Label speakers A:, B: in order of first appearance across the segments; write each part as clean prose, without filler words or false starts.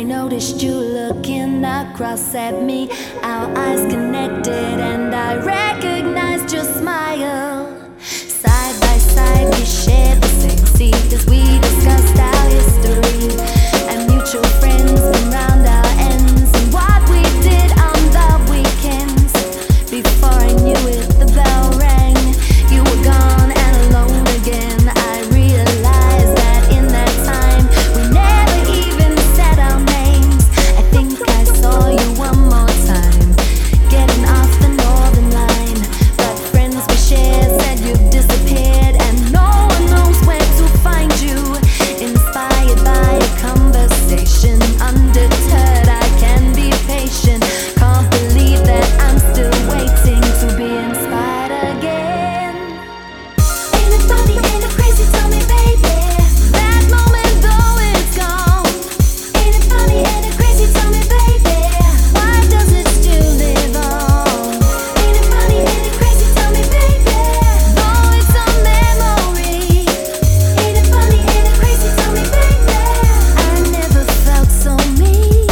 A: noticed you looking across at me. Our eyes connected and I recognized your smile. Side by side we shared the same seat as we discussed our history and mutual friends from round our ends and what we did on the weekends. Before I knew it, the bell rang. You were gone and alone again. I realized that in that time we never even said our names. I think I saw you one more time getting off the Northern Line, but friends we shared said you've disappeared and no one knows where to find you. Inspired by a conversation, undeterred I can be patient. Can't believe that I'm still waiting to be inspired again. Ain't it funny, ain't it crazy, tell me baby, that moment though it's gone. Ain't it funny, ain't it crazy, tell me baby, why does it still live on? Ain't it funny, ain't it crazy, tell me baby, though it's a memory. Ain't it funny, ain't it crazy, tell me baby, I never felt so me.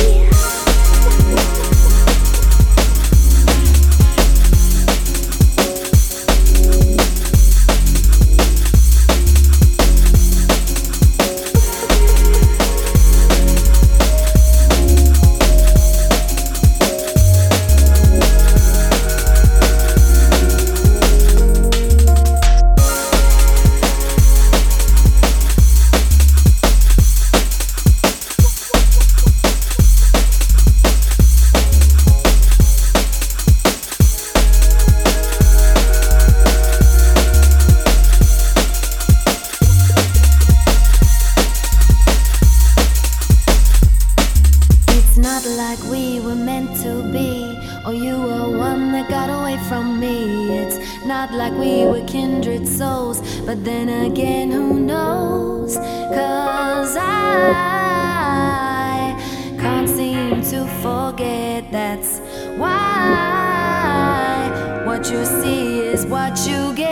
A: It's not like we were meant to be, or you were one that got away from me. It's not like we were kindred souls, but then again, who knows? 'Cause I can't seem to forget, that's why what you see is what you get.